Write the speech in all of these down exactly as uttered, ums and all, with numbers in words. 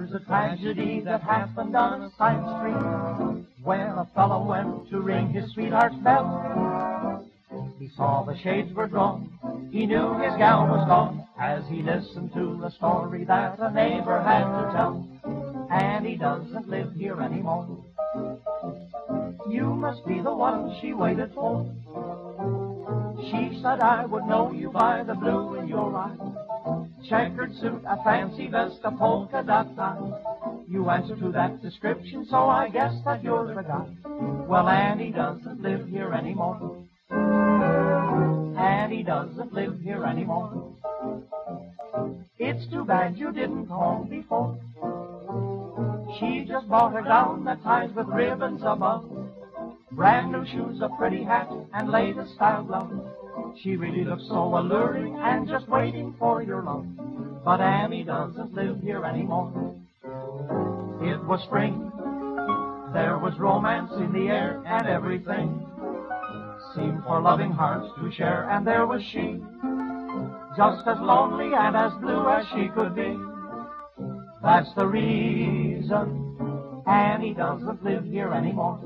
There's a tragedy that happened on a side street when a fellow went to ring his sweetheart's bell. He saw the shades were drawn, he knew his gal was gone, as he listened to the story that a neighbor had to tell. And he doesn't live here anymore. You must be the one she waited for. She said I would know you by the blue in your eyes. Checkered suit, a fancy vest, a polka dot tie. You answer to that description, so I guess that you're the guy. Well, Annie doesn't live here anymore. Annie doesn't live here anymore. It's too bad you didn't call before. She just bought a gown that ties with ribbons above, brand new shoes, a pretty hat, and latest style gloves. She really looks so alluring and just waiting for your love. But Annie doesn't live here anymore. It was spring, there was romance in the air, and everything seemed for loving hearts to share. And there was she, just as lonely and as blue as she could be. That's the reason Annie doesn't live here anymore.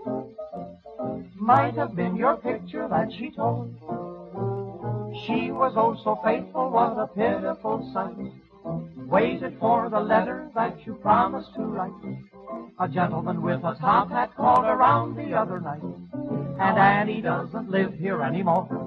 Might have been your picture that she told. She was oh so faithful, what a pitiful sight. Waited for the letter that you promised to write. A gentleman with a top hat called around the other night. And Annie doesn't live here anymore.